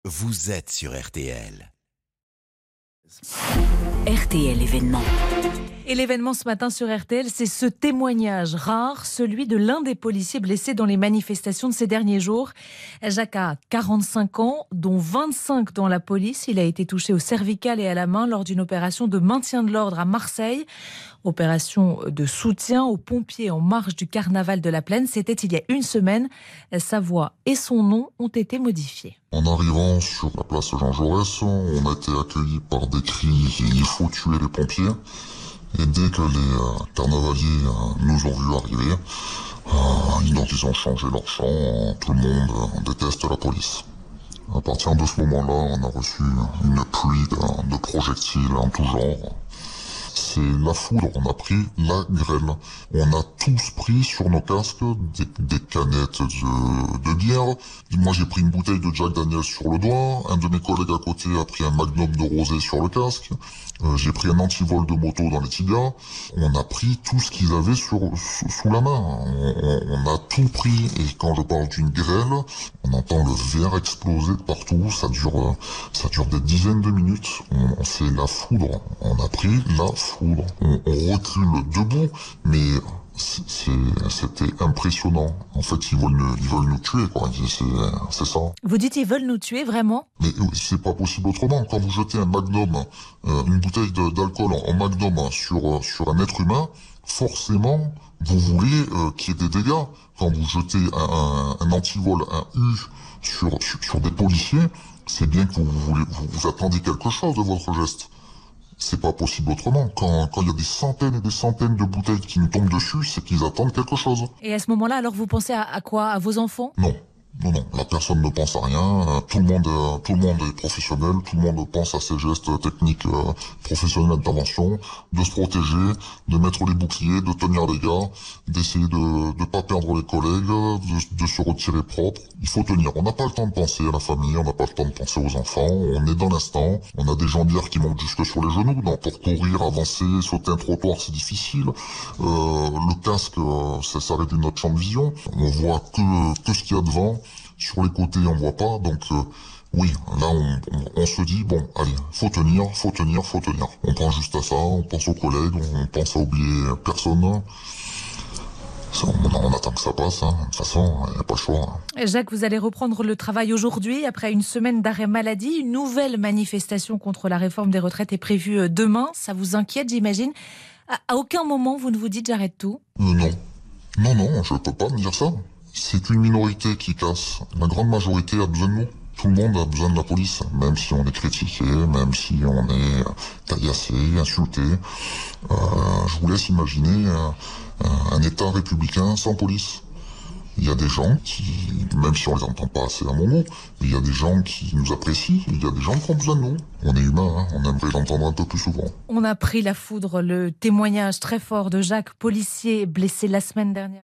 vous êtes sur RTL. RTL événement. Et l'événement ce matin sur RTL, c'est ce témoignage rare, celui de l'un des policiers blessés dans les manifestations de ces derniers jours. Jacques a 45 ans, dont 25 dans la police. Il a été touché au cervical et à la main lors d'une opération de maintien de l'ordre à Marseille. Opération de soutien aux pompiers en marge du carnaval de la Plaine. C'était il y a une semaine. Sa voix et son nom ont été modifiés. En arrivant sur la place Jean Jaurès, on a été accueillis par des cris « Il faut tuer les pompiers ». Et dès que les carnavaliers nous ont vus arriver, donc ils ont changé leur chant. Tout le monde déteste la police. À partir de ce moment-là, on a reçu une pluie de projectiles en tout genre. C'est la foudre, on a pris la grêle. On a tous pris sur nos casques des canettes de bière. Moi j'ai pris une bouteille de Jack Daniels sur le doigt. Un de mes collègues à côté a pris un magnum de rosé sur le casque. J'ai pris un antivol de moto dans les tibias. On a pris tout ce qu'ils avaient sous la main. On a tout pris. Et quand je parle d'une grêle, on entend le verre exploser de partout. Ça dure des dizaines de minutes. C'est la foudre. On a pris la foudre. On recule debout, mais c'était impressionnant. En fait, ils veulent nous tuer, quoi. C'est ça. Vous dites ils veulent nous tuer, vraiment ? Mais c'est pas possible autrement. Quand vous jetez un magnum, une bouteille d'alcool en magnum sur un être humain, forcément, vous voulez qu'il y ait des dégâts. Quand vous jetez un antivol, un U sur des policiers, c'est bien que vous attendez quelque chose de votre geste. C'est pas possible autrement. Quand il y a des centaines et des centaines de bouteilles qui nous tombent dessus, c'est qu'ils attendent quelque chose. Et à ce moment-là, alors vous pensez à quoi ? À vos enfants ? Non. La personne ne pense à rien. Tout le monde est professionnel. Tout le monde pense à ses gestes techniques professionnels d'intervention, de se protéger, de mettre les boucliers, de tenir les gars, d'essayer de pas perdre les collègues, de se retirer propre. Il faut tenir. On n'a pas le temps de penser à la famille, on n'a pas le temps de penser aux enfants. On est dans l'instant. On a des jambières qui montent jusque sur les genoux. Donc pour courir, avancer, sauter un trottoir, c'est difficile. Le casque, ça réduit notre champ de vision. On voit que ce qu'il y a devant. Sur les côtés, on voit pas, donc oui, là on se dit, bon, allez, faut tenir. On pense juste à ça, on pense aux collègues, on pense à oublier personne. Ça, on attend que ça passe, hein. De toute façon, il n'y a pas le choix. Jacques, vous allez reprendre le travail aujourd'hui, après une semaine d'arrêt maladie. Une nouvelle manifestation contre la réforme des retraites est prévue demain. Ça vous inquiète, j'imagine. À aucun moment, vous ne vous dites j'arrête tout ? Non, je peux pas me dire ça. C'est une minorité qui casse. La grande majorité a besoin de nous. Tout le monde a besoin de la police, même si on est critiqué, même si on est taillassé, insulté. Je vous laisse imaginer un État républicain sans police. Il y a des gens qui, même si on les entend pas assez à mon mot, il y a des gens qui nous apprécient, il y a des gens qui ont besoin de nous. On est humain, hein, on aimerait l'entendre un peu plus souvent. On a pris la foudre, le témoignage très fort de Jacques, policier blessé la semaine dernière.